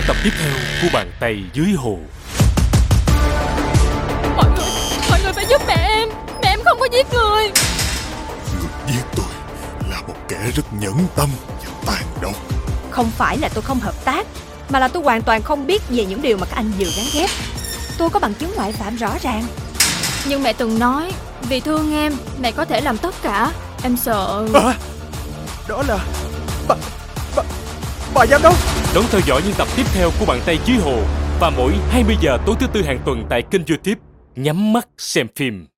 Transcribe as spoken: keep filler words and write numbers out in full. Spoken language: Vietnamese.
tập tiếp theo của Bàn Tay Dưới Hồ. Mọi người, mọi người phải giúp mẹ em. Mẹ em không có giết người. Người giết tôi là một kẻ rất nhẫn tâm và tàn độc. Không phải là tôi không hợp tác, mà là tôi hoàn toàn không biết về những điều mà các anh vừa gán ghép. Tôi có bằng chứng ngoại phạm rõ ràng. Nhưng mẹ từng nói vì thương em, mẹ có thể làm tất cả. Em sợ. À, đó là bà, bà, bà giám đốc. Đón theo dõi những tập tiếp theo của Bàn Tay Dưới Hồ và mỗi hai mươi giờ tối thứ tư hàng tuần tại kênh YouTube Nhắm Mắt Xem Phim.